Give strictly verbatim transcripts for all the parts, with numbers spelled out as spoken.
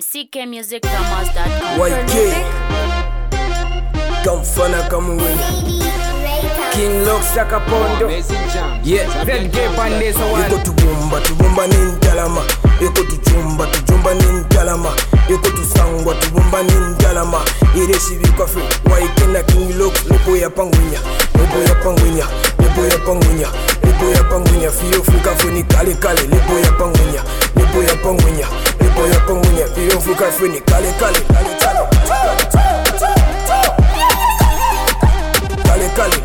C K music promos dot com. Y K Kamfana Kamwe King Lock Sakapondo. Yeah, that gay pandesa one. Yoko tubumba tubumba nintalama. Yoko tuchumba tujumba nintalama. Yoko tusangwa tubumba nintalama. Ire shibika free. Y K na King Lock lipo ya pangunya. Lipo ya pangunya. Lipo ya pangunya. Lipo ya pangunya. Fio fuka funi kale kale. Lipo ya pangunya. Lipo ya pangunya. Lipo ya pangunya. Fio fuka funi kale kale. Kale kale. Kale kale.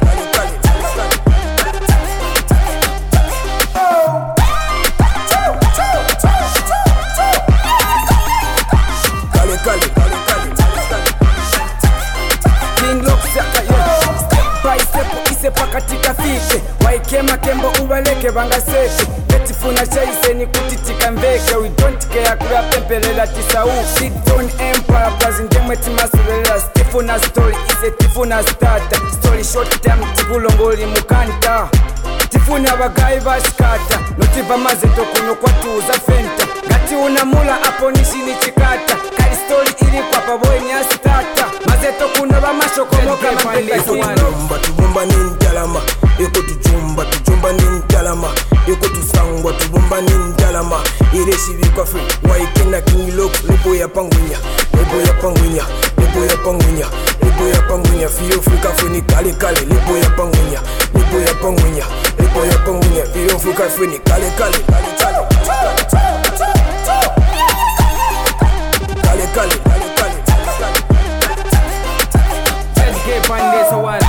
Katika fiche waikema kembo ubaleke bangaseke betifuna chaise ni kutitika mbeke we don't care kula pempelela tisau Sidon Empire present mweti masulela stifuna story ise tifuna starter story short term tibulongoli mukanta tifuna bagayi bashikata notiba mazeto kuno kwatuza fenta gati unamula hapo nishini chikata kali story ili kwa paboy ni astata mazeto kuno bamashokomoka mapendezi tubumba tubumba nintalama yoko tujumba tujumba nintalama yoko tusangwa tubumba nintalama ire shibika free Y K na King Lock lipo ya pangunya lipo ya pangunya lipo ya pangunya lipo ya pangunya fio fuka funi kale kale lipo ya pangunya lipo ya pangunya lipo ya pangunya fio fuka funi kale kale kale kale kale kale kale gay pandesa one.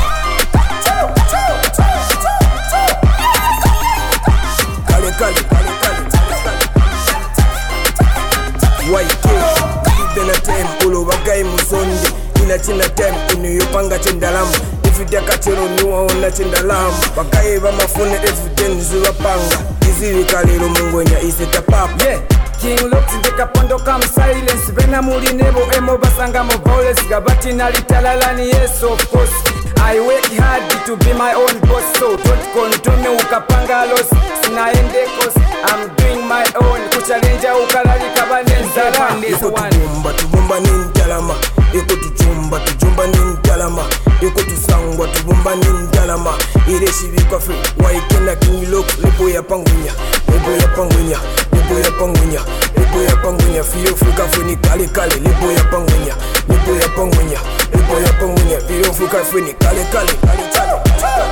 Kale kale kale kale Y K Ibena time ulo bagai muzonde ina china time inu yopanga chendalamu ifidya kachero niwa ona chendalamu bagai bamafune everyday zuwa panga iziri kalero mungwenya iseta papa yeah King Lock ndeka pondo kam silence bena muri nebo emo basanga mo violence gabati nalitalala yes of course I work hard to be my own boss, so don't control me ukapanga loss. Sinaende cause I'm doing my own. Kuchalenja ukalalika banenzala. Yoko tubumba tubumba nintalama. Yoko tujumba tujumba nintalama. Yoko tusangwa tubumba nintalama. Ire shibika free. Y K na King Lock lipo ya pangunya. Lipo ya pangunya. Lipo ya pangunya. Lipo ya pangunya. Fio fuka funi kale kale. Lipo ya pangunya. Lipo ya pangunya. Lipo ya pangunya. Fio fuka funi kale kale. Kale kale.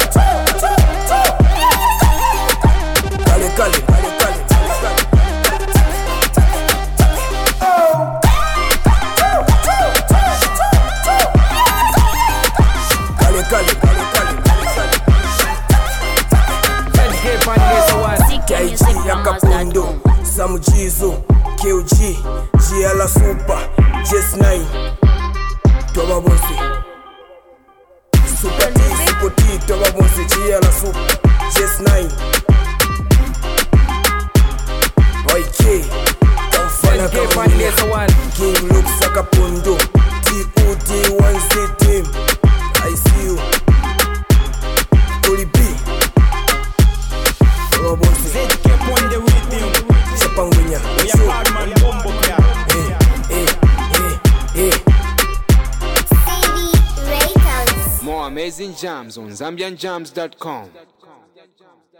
Kale kale. Kale kale. Kale kale kale C K music promos dot com. Samu Jizo, K O G, G L Super, Jess nine, Toba Bonsi, Super T, Super T, Toba Bonsi, G L Super, Jess nine, Y K, Kamfana Kamwe, King Lock Sakapondo, T O D one Z team, I see you, Oli B, Toba Bonsi, Chapangunya, More amazing jams on Zambian Jams dot com.